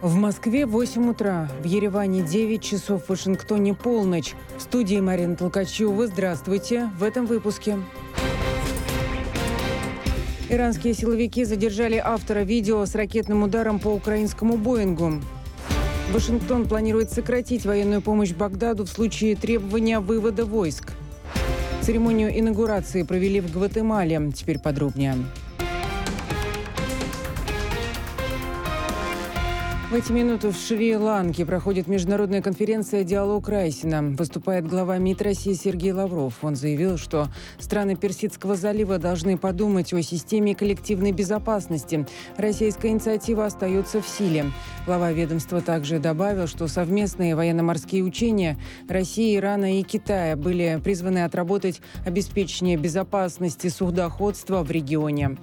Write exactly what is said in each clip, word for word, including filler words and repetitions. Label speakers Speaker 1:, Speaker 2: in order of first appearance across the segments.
Speaker 1: В Москве восемь утра, в Ереване девять часов, в Вашингтоне полночь. В студии Марина Толкачева. Здравствуйте. В этом выпуске. Иранские силовики задержали автора видео с ракетным ударом по украинскому «Боингу». Вашингтон планирует сократить военную помощь Багдаду в случае требования вывода войск. Церемонию инаугурации провели в Гватемале. Теперь подробнее. В эти минуты в Шри-Ланке проходит международная конференция «Диалог Райсина». Выступает глава МИД России Сергей Лавров. Он заявил, что страны Персидского залива должны подумать о системе коллективной безопасности. Российская инициатива остается в силе. Глава ведомства также добавил, что совместные военно-морские учения России, Ирана и Китая были призваны отработать обеспечение безопасности судоходства в регионе.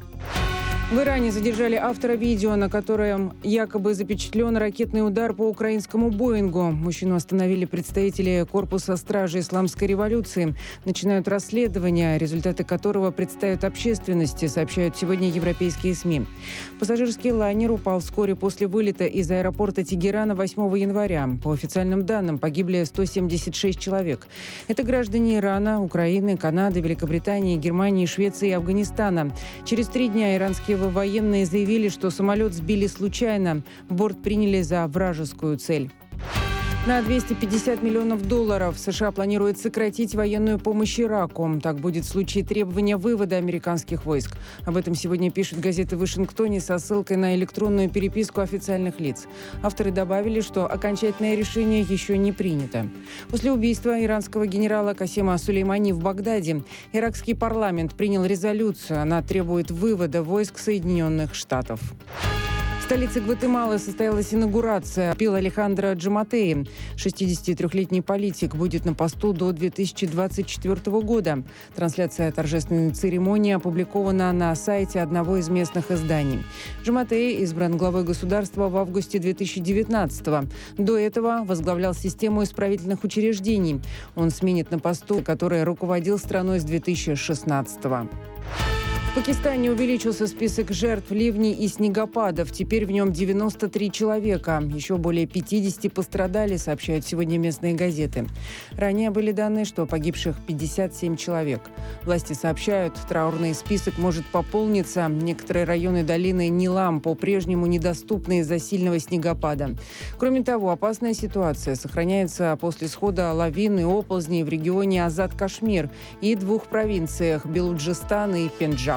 Speaker 1: В Иране задержали автора видео, на котором якобы запечатлен ракетный удар по украинскому «Боингу». Мужчину остановили представители корпуса стражи исламской революции. Начинают расследование, результаты которого представят общественности, сообщают сегодня европейские СМИ. Пассажирский лайнер упал вскоре после вылета из аэропорта Тегерана восьмого января. По официальным данным, погибли сто семьдесят шесть человек. Это граждане Ирана, Украины, Канады, Великобритании, Германии, Швеции и Афганистана. Через три дня иранские военные заявили, что самолет сбили случайно. Борт приняли за вражескую цель. На двести пятьдесят миллионов долларов США планирует сократить военную помощь Ираку. Так будет в случае требования вывода американских войск. Об этом сегодня пишут газеты в Вашингтоне со ссылкой на электронную переписку официальных лиц. Авторы добавили, что окончательное решение еще не принято. После убийства иранского генерала Касема Сулеймани в Багдаде иракский парламент принял резолюцию. Она требует вывода войск Соединенных Штатов. В столице Гватемалы состоялась инаугурация Пио Алехандро Джаматеи. шестидесятитрёхлетний политик будет на посту до две тысячи двадцать четвёртого года. Трансляция торжественной церемонии опубликована на сайте одного из местных изданий. Джаматеи избран главой государства в августе две тысячи девятнадцатого. До этого возглавлял систему исправительных учреждений. Он сменит на посту, который руководил страной с две тысячи шестнадцатого. В Пакистане увеличился список жертв ливней и снегопадов. Теперь в нем девяносто три человека. Еще более пятьдесят пострадали, сообщают сегодня местные газеты. Ранее были данные, что погибших пятьдесят семь человек. Власти сообщают, траурный список может пополниться. Некоторые районы долины Нилам по-прежнему недоступны из-за сильного снегопада. Кроме того, опасная ситуация сохраняется после схода лавин и оползней в регионе Азад-Кашмир и двух провинциях Белуджистан и Пенджаб.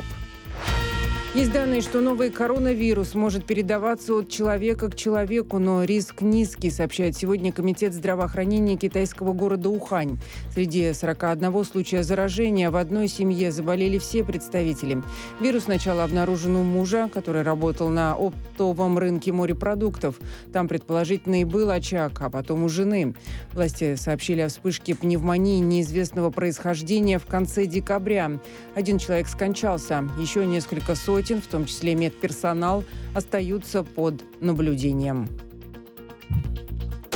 Speaker 1: Есть данные, что новый коронавирус может передаваться от человека к человеку, но риск низкий, сообщает сегодня Комитет здравоохранения китайского города Ухань. Среди сорока одного случая заражения в одной семье заболели все представители. Вирус сначала обнаружен у мужа, который работал на оптовом рынке морепродуктов. Там, предположительно, и был очаг, а потом у жены. Власти сообщили о вспышке пневмонии неизвестного происхождения в конце декабря. Один человек скончался, еще несколько сотен, в том числе медперсонал, остаются под наблюдением.